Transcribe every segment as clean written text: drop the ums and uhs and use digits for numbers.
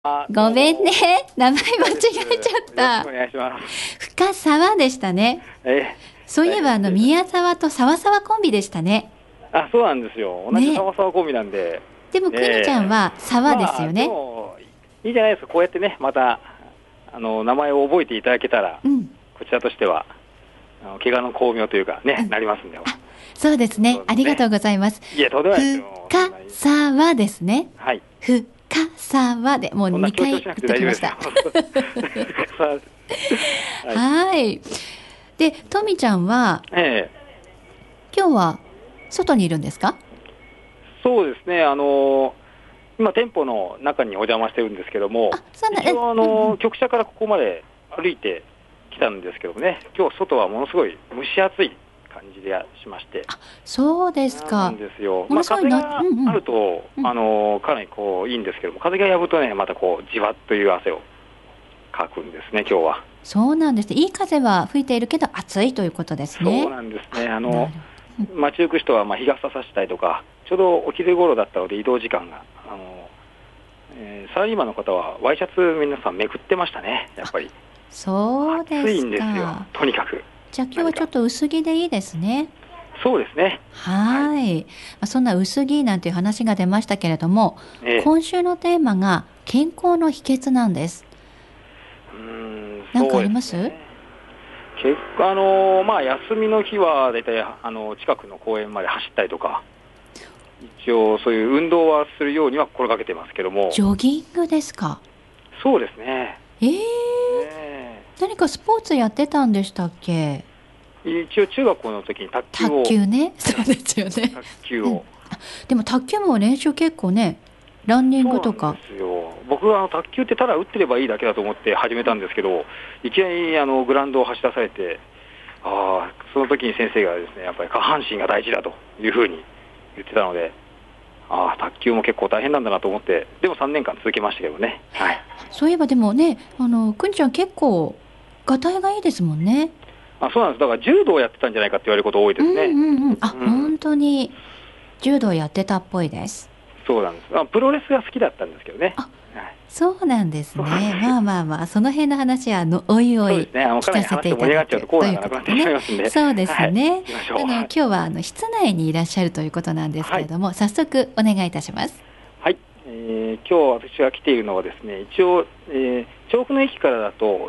ごめんね。名前間違えちゃった。 よろしくお願いします。 深沢でしたね。そういえば宮沢と沢沢コンビでしたね。 そうなんですよ。同じ沢沢コンビなんで。 でもくにちゃんは沢ですよね。 でもいいじゃないですか。こうやってね、また名前を覚えていただけたら、こちらとしては怪我の巧妙というかね、なりますんで。 そうですね。ありがとうございます。 いや、とんでもないですよ。 深沢ですね。 はい。 深沢でもう2回言ってきました。はい。で、とみちゃんは、今日は外にいるんですか？ そうですね。今店舗の中にお邪魔してるんですけども、一応局舎からここまで歩いてきたんですけどね、今日外はものすごい蒸し暑い感じでしまして。 そうですか。 なんですよ。風があると、かなりいいんですけども、風がやぶとね、またじわっという汗をかくんですね、今日は。 そうなんですね。いい風は吹いているけど暑いということですね。 そうなんですね。街行く人は日傘さしたりとか、ちょうどお昼頃だったので移動時間が、サラリーマンの方はワイシャツ皆さんめくってましたね、やっぱり。 そうですか。 暑いんですよ、とにかく。 じゃあ今日はちょっと薄着でいいですね。 そうですね。 はい。そんな薄着なんていう話が出ましたけれども、今週のテーマが健康の秘訣なんです。何かあります？ 結構休みの日はだいたい近くの公園まで走ったりとか、一応そういう運動はするようには心がけてますけども。 ジョギングですか？ そうですね。 何かスポーツやってたんでしたっけ？ 一応中学校の時に卓球ね。そうですよね。 卓球を、 でも卓球も練習結構ね、ランニングとか。 そうなんですよ。僕は卓球ってただ打ってればいいだけだと思って始めたんですけど、いきなりグラウンドを走らされて、その時に先生がですね、やっぱり下半身が大事だというふうに言ってたので、卓球も結構大変なんだなと思って、でも3年間続けましたけどね。はい。 そういえばでもね、くんちゃん結構がたいがいいですもんね。 そうなんです。だから柔道をやってたんじゃないかって言われること多いですね。 本当に柔道やってたっぽいです。 そうなんです。プロレスが好きだったんですけどね。 そうなんですね。その辺の話はおいおい聞かせていただくということでね。そうですね。今日は室内にいらっしゃるということなんですけれども、早速お願いいたします。 はい。今日私が来ているのはですね、一応、調布の駅からだと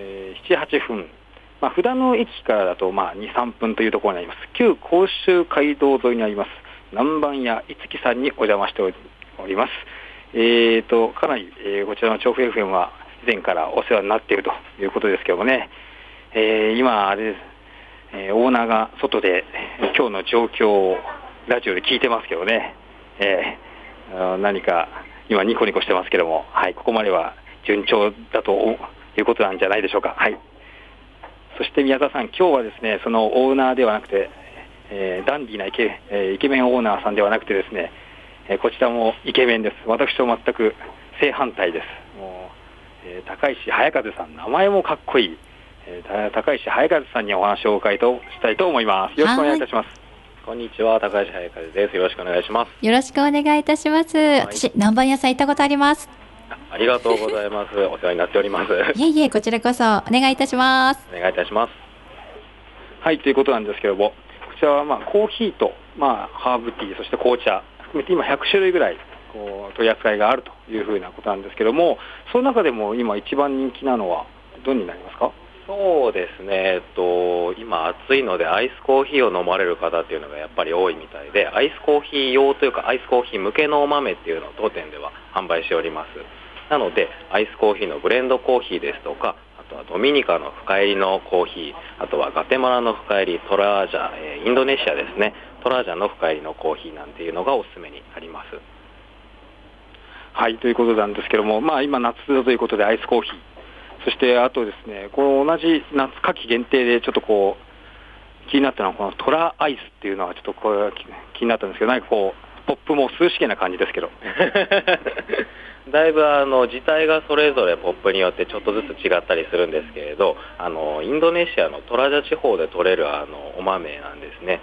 7、8分、普段の駅からだと2、3分というところになります。旧甲州街道沿いにあります南蛮屋いつきさんにお邪魔しております。かなり、こちらの調布 FM は以前からお世話になっているということですけどもね、今あれです、オーナーが外で今日の状況をラジオで聞いてますけどね、何か今ニコニコしてますけども、はい、ここまでは順調だということなんじゃないでしょうか。はい。そして宮田さん、今日はですね、そのオーナーではなくて、ダンディーなイケメンオーナーさんではなくてですね、こちらもイケメンです。私と全く正反対です。もう、高石早風さん、名前もかっこいい、高石早風さんにお話をお伺いしたいと思います。よろしくお願いいたします。 こんにちは、高石早風です。よろしくお願いします。 よろしくお願いいたします。私、南蛮屋さん行ったことあります。 ありがとうございます。お世話になっております。 いえ、こちらこそお願いいたします。 お願いいたします。 はい、ということなんですけども、こちらはコーヒーと、ハーブティー、そして紅茶含めて今100種類ぐらい取り扱いがあるというふうなことなんですけども、その中でも今一番人気なのはどれになりますか？ そうですね、今暑いのでアイスコーヒーを飲まれる方っていうのがやっぱり多いみたいで、アイスコーヒー用というかアイスコーヒー向けのお豆っていうのを当店では販売しております。なのでアイスコーヒーのブレンドコーヒーですとか、あとはドミニカの深入りのコーヒー、あとはガテマラの深入り、トラージャ、インドネシアですね、トラージャの深入りのコーヒーなんていうのがおすすめになります。 はい、ということなんですけども、今夏だということでアイスコーヒー、そしてあとですね、この同じ夏夏季限定でちょっと気になったのはこのトラアイスっていうのはちょっと気になったんですけど、何かポップも涼しげな感じですけどだいぶ字体がそれぞれポップによってちょっとずつ違ったりするんですけれど、インドネシアのトラジャ地方で採れるお豆なんですね。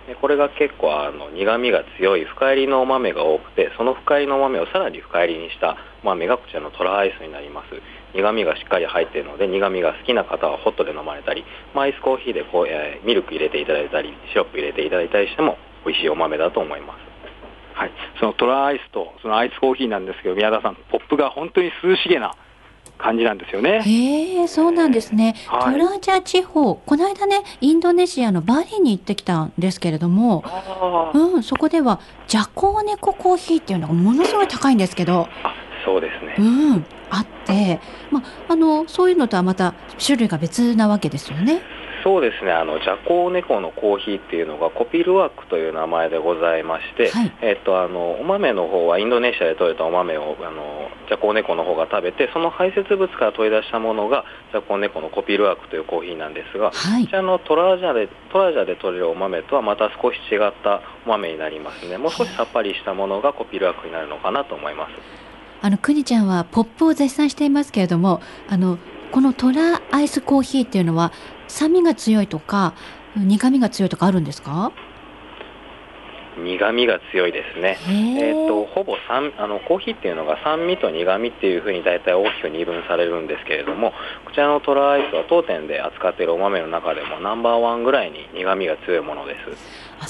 でこれが結構苦みが強い深入りのお豆が多くて、その深入りのお豆をさらに深入りにしたお豆がこちらのトラアイスになります。苦みがしっかり入っているので、苦みが好きな方はホットで飲まれたり、アイスコーヒーでミルク入れていただいたりシロップ入れていただいたりしても美味しいお豆だと思います。 はい、そのトラアイスとそのアイスコーヒーなんですけど、宮田さん、ポップが本当に涼しげな感じなんですよね。 そうなんですね。トラジャ地方、この間ね、インドネシアのバリに行ってきたんですけれども、そこではジャコウネココーヒーっていうのがものすごい高いんですけど、 そうですね。 あって、そういうのとはまた種類が別なわけですよね。 そうですね、ジャコウネコのコーヒーっていうのがコピルワークという名前でございまして、お豆の方はインドネシアで採れたお豆をジャコウネコの方が食べて、その排泄物から取り出したものがジャコウネコのコピルワークというコーヒーなんですが、こちらのトラジャで採れるお豆とはまた少し違ったお豆になりますね。もう少しさっぱりしたものがコピルワークになるのかなと思います。 くにちゃんはポップを絶賛していますけれども、このトラアイスコーヒーっていうのは酸味が強いとか苦味が強いとかあるんですか？ 苦味が強いですね。ほぼコーヒーっていうのが酸味と苦味っていうふうに大体大きく二分されるんですけれども、こちらのトラアイスは当店で扱っているお豆の中でもナンバーワンぐらいに苦味が強いものです。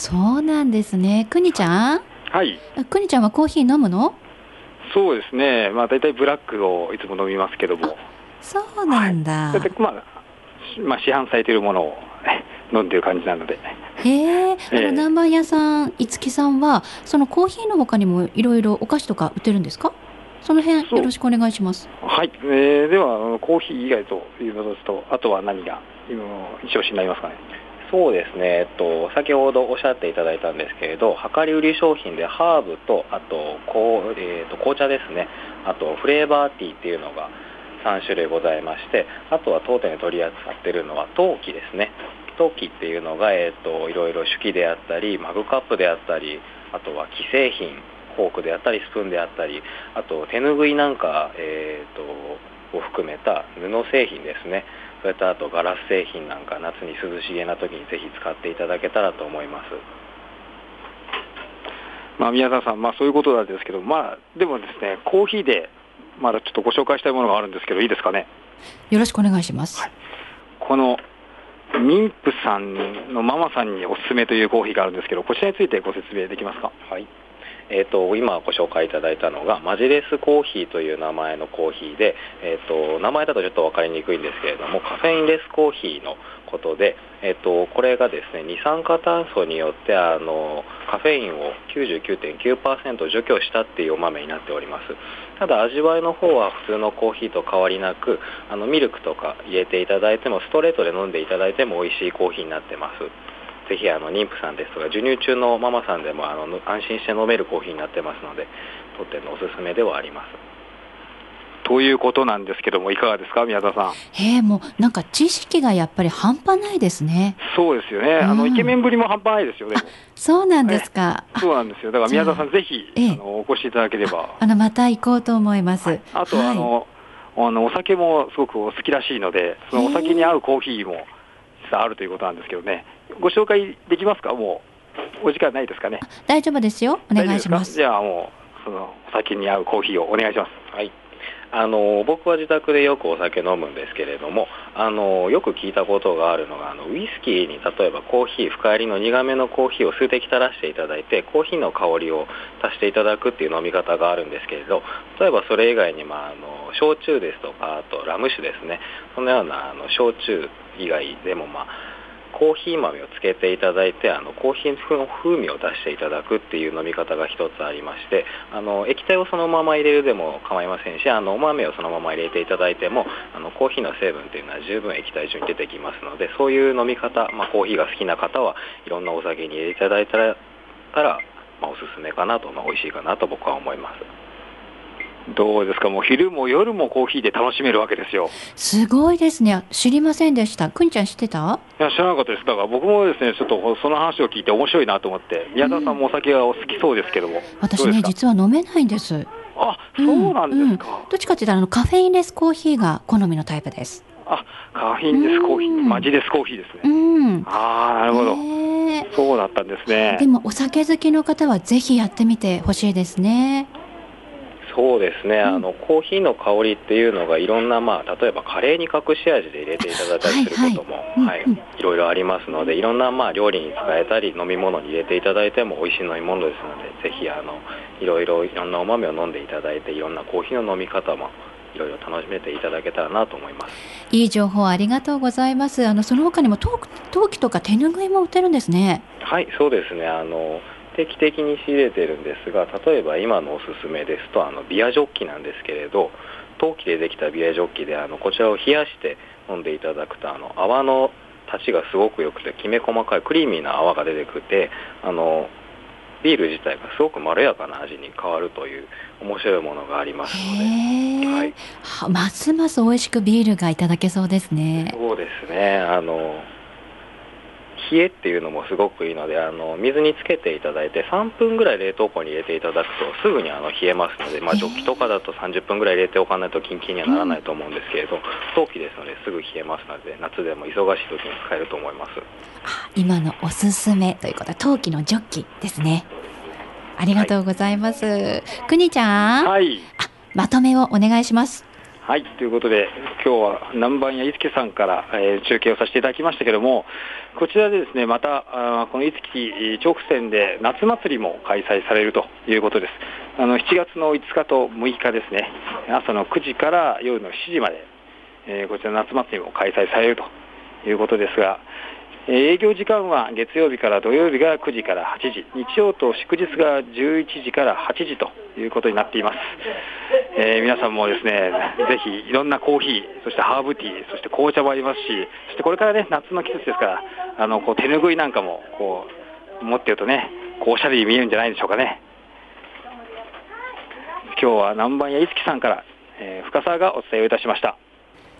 そうなんですね。くにちゃん、 はい、 くにちゃんはコーヒー飲むの？ そうですね、大体ブラックをいつも飲みますけども。 そうなんだ。 市販されているものを飲んでいる感じなので。 南蛮屋さん、いつきさんはそのコーヒーの他にもいろいろお菓子とか売ってるんですか？その辺よろしくお願いします。 はい、ではコーヒー以外というのと、あとは何が一押しになりますかね？ そうですね、先ほどおっしゃっていただいたんですけれど、量り売り商品でハーブと、あと紅茶ですね、あとフレーバーティーっていうのが3種類ございまして、あとは当店で取り扱っているのは陶器ですね。陶器っていうのが、いろいろ酒器であったりマグカップであったり、あとは木製品、フォークであったりスプーンであったり、あと手ぬぐいなんか、を含めた布製品ですね。それとあとガラス製品なんか、夏に涼しげな時にぜひ使っていただけたらと思います。 宮田さん、そういうことなんですけど、でもですね、コーヒーでまだちょっとご紹介したいものがあるんですけど、いいですかね？ よろしくお願いします。 はい、この妊婦さんのママさんにおすすめというコーヒーがあるんですけど、こちらについてご説明できますか？ はい、今ご紹介いただいたのがマジレスコーヒーという名前のコーヒーで、名前だとちょっと分かりにくいんですけれども、カフェインレスコーヒーのことで、これがですね、二酸化炭素によってカフェインを 99.9% 除去したっていうお豆になっております。ただ味わいの方は普通のコーヒーと変わりなく、ミルクとか入れていただいても、ストレートで飲んでいただいても美味しいコーヒーになってます。ぜひ妊婦さんですとか授乳中のママさんでも安心して飲めるコーヒーになってますので、当店のおすすめではあります。 ということなんですけども、いかがですか、宮田さん？ もうなんか知識がやっぱり半端ないですね。 そうですよね、イケメンぶりも半端ないですよね。 そうなんですか。 そうなんですよ。だから宮田さん、ぜひお越しいただければ、 また行こうと思います。 あとお酒もすごくお好きらしいので、そのお酒に合うコーヒーも実はあるということなんですけどね、ご紹介できますか？もうお時間ないですかね？ 大丈夫ですよ、お願いします。 じゃあもうそのお酒に合うコーヒーをお願いします。 はい、僕は自宅でよくお酒飲むんですけれども、よく聞いたことがあるのがウイスキーに例えばコーヒー、深入りの苦めのコーヒーを数滴垂らしていただいて、コーヒーの香りを足していただくっていう飲み方があるんですけれど、例えばそれ以外に焼酎ですとか、あとラム酒ですね、そのような焼酎以外でもコーヒー豆をつけていただいて、コーヒーの風味を出していただくっていう飲み方が一つありまして、液体をそのまま入れるでも構いませんし、お豆をそのまま入れていただいてもコーヒーの成分っていうのは十分液体中に出てきますので、そういう飲み方、コーヒーが好きな方はいろんなお酒に入れていただいたらおすすめかなと、美味しいかなと僕は思います。 どうですか？もう昼も夜もコーヒーで楽しめるわけですよ。 すごいですね。知りませんでした。くんちゃん知ってた？ いや、知らなかったです。だから僕もですね、ちょっとその話を聞いて面白いなと思って。宮田さんもお酒がお好きそうですけども、 私ね、実は飲めないんです。 そうなんですか。 どっちかって言ったらカフェインレスコーヒーが好みのタイプです。 カフェインレスコーヒー、マジレスコーヒーですね。なるほど。 ね。 そうだったんですね。 でもお酒好きの方はぜひやってみてほしいですね。 そうですね、コーヒーの香りっていうのがいろんな、例えばカレーに隠し味で入れていただいたりすることもいろいろありますので、いろんな料理に使えたり飲み物に入れていただいても美味しい飲み物ですので、ぜひいろんなお豆を飲んでいただいて、いろんなコーヒーの飲み方もいろいろ楽しめていただけたらなと思います。 いい情報ありがとうございます。その他にも陶器とか手ぬぐいも売ってるんですね。 はい、そうですね。定期的に仕入れてるんですが、例えば今のおすすめですとビアジョッキなんですけれど、陶器でできたビアジョッキでこちらを冷やして飲んでいただくと泡の立ちがすごく良くて、きめ細かいクリーミーな泡が出てくて、ビール自体がすごくまろやかな味に変わるという面白いものがありますので、はい、 ますます美味しくビールがいただけそうですね。 そうですね。冷えっていうのもすごくいいので、水につけていただいて3分ぐらい冷凍庫に入れていただくとすぐに冷えますので、ジョッキとかだと30分ぐらい入れておかないとキンキンにはならないと思うんですけれど、陶器ですのですぐ冷えますので、夏でも忙しい時に使えると思います。 今のおすすめということは陶器のジョッキですね。ありがとうございます。くにちゃん、 はい、 まとめをお願いします。 はい、ということで今日は南蛮屋いつきさんから、中継をさせていただきましたけれども、こちらでですね、またこのいつき調布線で夏祭りも開催されるということです。7月の5日と6日ですね、朝の9時から夜の7時まで、こちら夏祭りも開催されるということですが、営業時間は月曜日から土曜日が9時から8時、日曜と祝日が11時から8時ということになっています。皆さんもですね、ぜひいろんなコーヒー、そしてハーブティー、そして紅茶もありますし、そしてこれからね、夏の季節ですから、手ぬぐいなんかも持っているとね、おしゃれに見えるんじゃないでしょうかね。今日は南蛮屋いつきさんから、深澤がお伝えをいたしました。